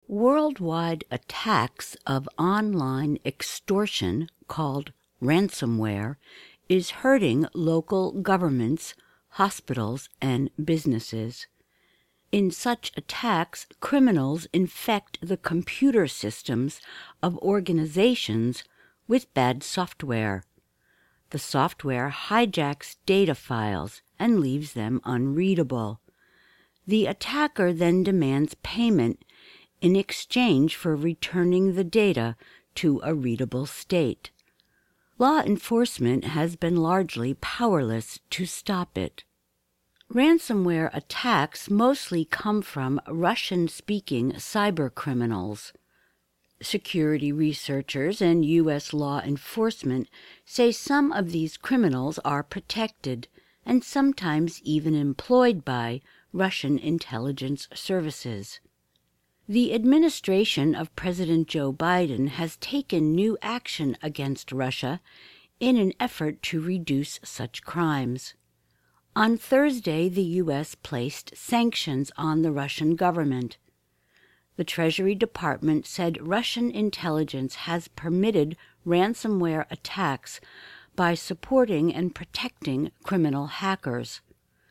Worldwide attacks of online extortion, called ransomware, is hurting local governments, hospitals, and businesses. In such attacks, criminals infect the computer systems of organizations with bad software. The software hijacks data files and leaves them unreadable. The attacker then demands payment in exchange for returning the data to a readable state. Law enforcement has been largely powerless to stop it. Ransomware attacks mostly come from Russian-speaking cybercriminals. Security researchers and U.S. law enforcement say some of these criminals are protected and sometimes even employed by Russian intelligence services. The administration of President Joe Biden has taken new action against Russia in an effort to reduce such crimes. On Thursday, the U.S. placed sanctions on the Russian government. The Treasury Department said Russian intelligence has permitted ransomware attacks by supporting and protecting criminal hackers.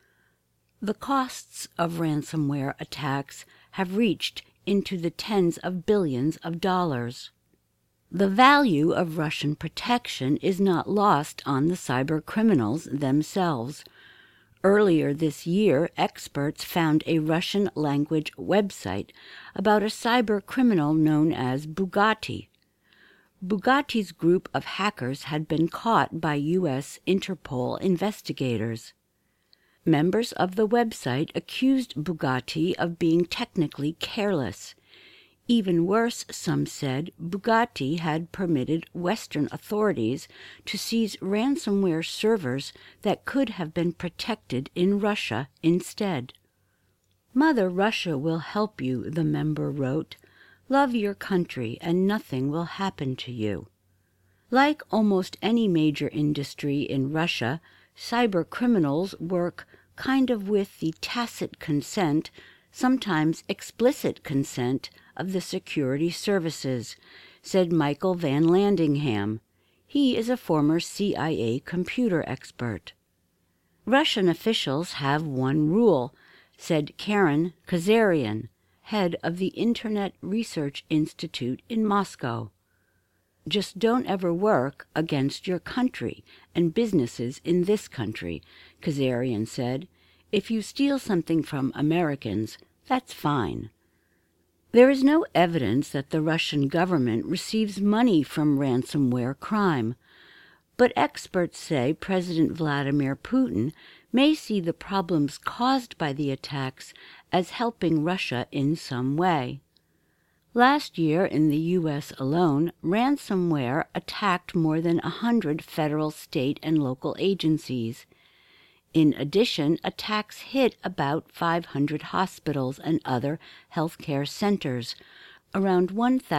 The costs of ransomware attacks have reached into the tens of billions of dollars. The value of Russian protection is not lost on the cyber criminals themselves. Earlier this year, experts found a Russian-language website about a cyber criminal known as Bugatti. Bugatti's group of hackers had been caught by U.S. Interpol investigators. Members of the website accused Bugatti of being technically careless. Even worse, some said, Bugatti had permitted Western authorities to seize ransomware servers that could have been protected in Russia instead. "Mother Russia will help you," the member wrote. "Love your country and nothing will happen to you." Like almost any major industry in Russia, cyber criminals work kind of with the tacit consent, sometimes explicit consent, of the security services, said Michael Van Landingham. He is a former CIA computer expert. Russian officials have one rule, said Karen Kazarian, head of the Internet Research Institute in Moscow. "Just don't ever work against your country and businesses in this country," Kazarian said. "If you steal something from Americans, that's fine." There is no evidence that the Russian government receives money from ransomware crime, but experts say President Vladimir Putin may see the problems caused by the attacks as helping Russia in some way. Last year in the U.S. alone, ransomware attacked more than 100 federal, state, and local agencies. In addition, attacks hit about 500 hospitals and other healthcare centers, around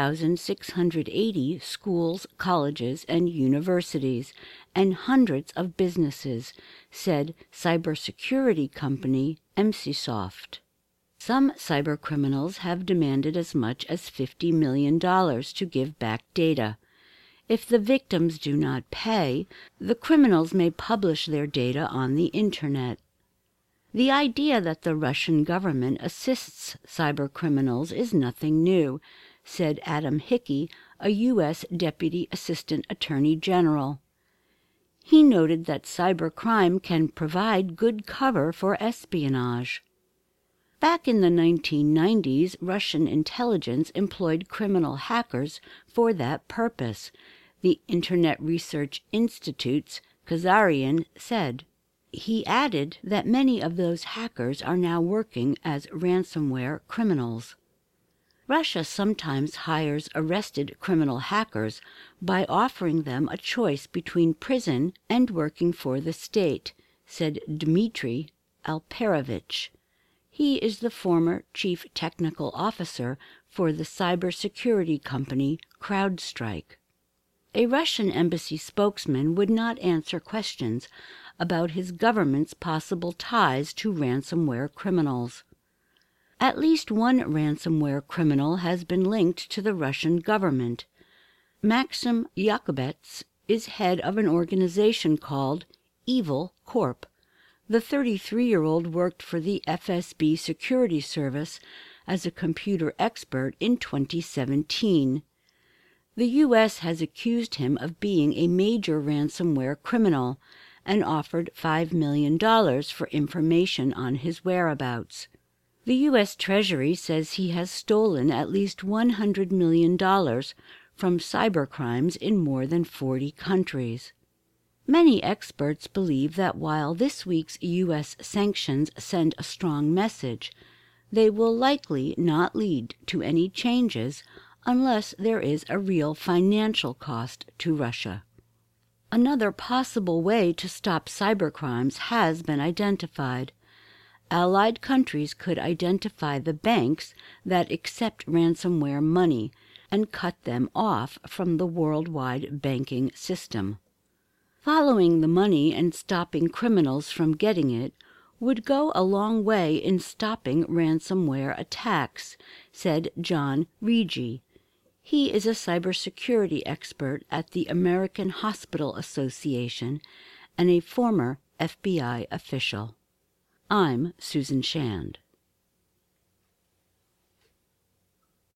1,680 schools, colleges, and universities, and hundreds of businesses, said cybersecurity company Emsisoft. Some cybercriminals have demanded as much as $50 million to give back data. If the victims do not pay, the criminals may publish their data on the Internet. The idea that the Russian government assists cybercriminals is nothing new, said Adam Hickey, a U.S. Deputy Assistant Attorney General. He noted that cybercrime can provide good cover for espionage. Back in the 1990s, Russian intelligence employed criminal hackers for that purpose, the Internet Research Institute's Kazarian said. He added that many of those hackers are now working as ransomware criminals. Russia sometimes hires arrested criminal hackers by offering them a choice between prison and working for the state, said Dmitry Alperovich. He is the former chief technical officer for the cybersecurity company CrowdStrike. A Russian embassy spokesman would not answer questions about his government's possible ties to ransomware criminals. At least one ransomware criminal has been linked to the Russian government. Maxim Yakubets is head of an organization called Evil Corp. The 33-year-old worked for the FSB security service as a computer expert in 2017. The U.S. has accused him of being a major ransomware criminal and offered $5 million for information on his whereabouts. The U.S. Treasury says he has stolen at least $100 million from cybercrimes in more than 40 countries. Many experts believe that while this week's U.S. sanctions send a strong message, they will likely not lead to any changes unless there is a real financial cost to Russia. Another possible way to stop cybercrimes has been identified. Allied countries could identify the banks that accept ransomware money and cut them off from the worldwide banking system. Following the money and stopping criminals from getting it would go a long way in stopping ransomware attacks, said John Regi. He is a cybersecurity expert at the American Hospital Association and a former FBI official. I'm Susan Shand.